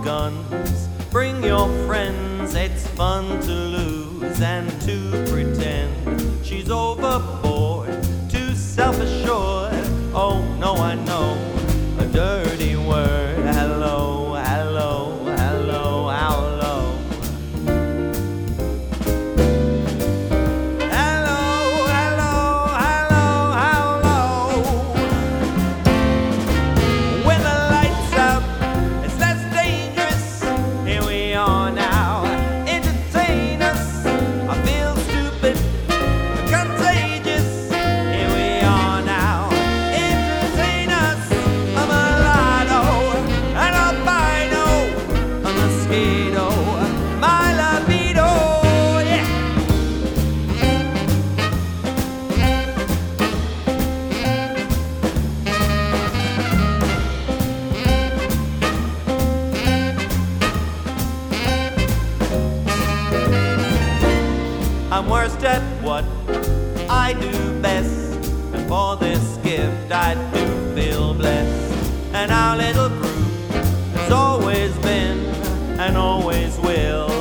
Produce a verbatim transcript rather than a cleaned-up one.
guns. Bring your friends, it's fun to lose and to pretend she's overboard, too self-assured. Oh no, I know a dirty word. Hello, hello, hello, hello. Hello, hello, hello, hello. When the lights out, it's less dangerous. Here we are now. Entertain us. I feel stupid, contagious. Here we are now. Entertain us. A mulatto, an albino, a mosquito, my libido, yeah. I'm worst at what I do best, and for this gift I do feel blessed. And our little group has always been and always will